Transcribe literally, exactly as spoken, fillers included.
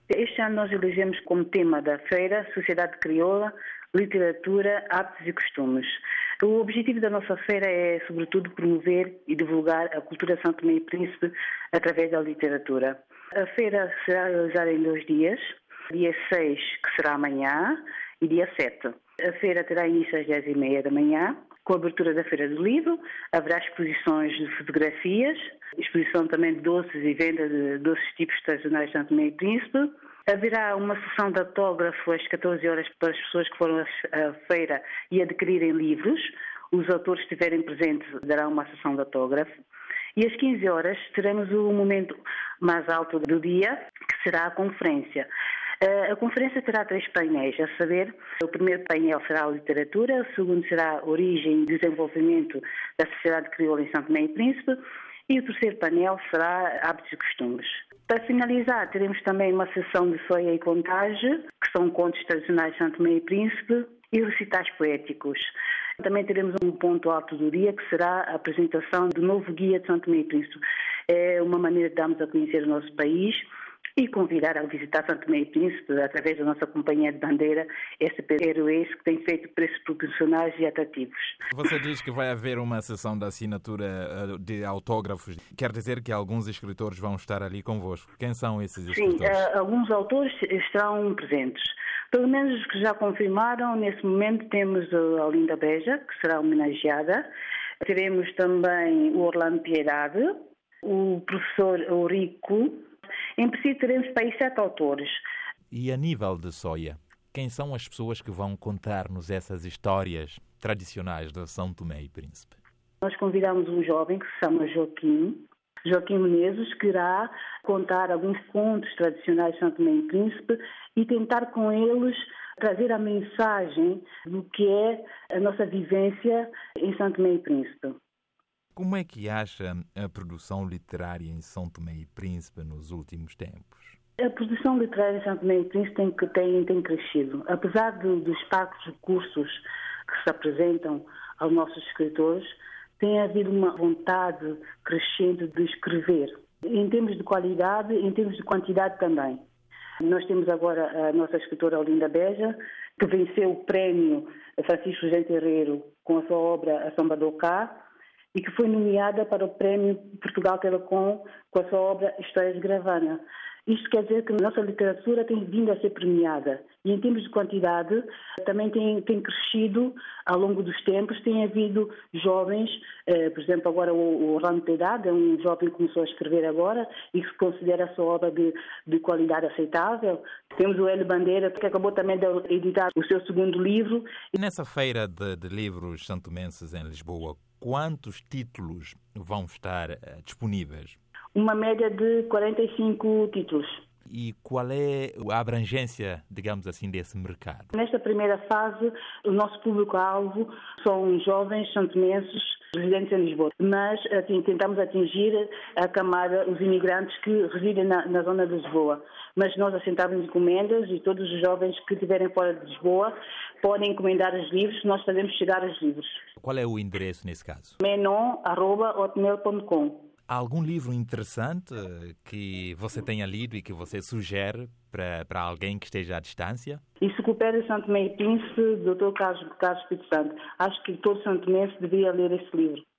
Este ano nós elegemos como tema da feira Sociedade Crioula, Literatura, Artes e Costumes. O objetivo da nossa feira é, sobretudo, promover e divulgar a cultura São Tomé e Príncipe através da literatura. A feira será realizada em dois dias, dia seis, que será amanhã, e dia sete. A feira terá início às dez e meia da manhã, com a abertura da Feira do Livro. Haverá exposições de fotografias, exposição também de doces e venda de doces típicos tradicionais de São Tomé e Príncipe. Haverá uma sessão de autógrafo às catorze horas para as pessoas que foram à feira e adquirirem livros. Os autores que estiverem presentes darão uma sessão de autógrafo. E às quinze horas teremos o momento mais alto do dia, que será a conferência. A conferência terá três painéis, a saber, o primeiro painel será a literatura, o segundo será a origem e desenvolvimento da sociedade crioula em São Tomé e Príncipe e o terceiro painel será hábitos e costumes. Para finalizar, teremos também uma sessão de Soia e Contagem, que são contos tradicionais de São Tomé e Príncipe, e recitais poéticos. Também teremos um ponto alto do dia, que será a apresentação do novo Guia de São Tomé e Príncipe. É uma maneira de darmos a conhecer o nosso país e convidar a visitar São Tomé e Príncipe através da nossa companhia de bandeira, S P Airways, que tem feito preços proporcionais e atrativos. Você diz que vai haver uma sessão de assinatura de autógrafos. Quer dizer que alguns escritores vão estar ali convosco. Quem são esses escritores? Sim, alguns autores estarão presentes. Pelo menos os que já confirmaram, nesse momento temos a Olinda Beja, que será homenageada. Teremos também o Orlando Piedade, o professor Eurico. Em princípio teremos para aí sete autores. E a nível de Soia, quem são as pessoas que vão contar-nos essas histórias tradicionais de São Tomé e Príncipe? Nós convidamos um jovem que se chama Joaquim, Joaquim Menezes, que irá contar alguns contos tradicionais de São Tomé e Príncipe e tentar com eles trazer a mensagem do que é a nossa vivência em São Tomé e Príncipe. Como é que acha a produção literária em São Tomé e Príncipe nos últimos tempos? A produção literária em São Tomé e Príncipe tem, tem, tem crescido. Apesar de, dos parcos recursos que se apresentam aos nossos escritores, tem havido uma vontade crescente de escrever. Em termos de qualidade, em termos de quantidade também. Nós temos agora a nossa escritora Olinda Beja, que venceu o prémio Francisco Gente Herrero com a sua obra A Samba do Cá, e que foi nomeada para o Prémio Portugal Telecom com a sua obra Histórias de Gravana. Isto quer dizer que a nossa literatura tem vindo a ser premiada. E em termos de quantidade, também tem, tem crescido ao longo dos tempos. Tem havido jovens, eh, por exemplo, agora o, o Orlando Piedade, é um jovem que começou a escrever agora e que se considera a sua obra de, de qualidade aceitável. Temos o Hélio Bandeira, que acabou também de editar o seu segundo livro. E nessa feira de, de livros santomenses em Lisboa, quantos títulos vão estar uh, disponíveis? Uma média de quarenta e cinco títulos. E qual é a abrangência, digamos assim, desse mercado? Nesta primeira fase, o nosso público-alvo são jovens santomenses residentes em Lisboa, mas assim, tentamos atingir a camada, os imigrantes que residem na, na zona de Lisboa. Mas nós aceitamos encomendas e todos os jovens que estiverem fora de Lisboa podem encomendar os livros, nós fazemos chegar os livros. Qual é o endereço nesse caso? menon arroba hotmail ponto com. Há algum livro interessante que você tenha lido e que você sugere para, para alguém que esteja à distância? Enciclopédia de São Tomé e Príncipe, doutor Carlos, Carlos Espírito Santo. Acho que todo santomense deveria ler esse livro.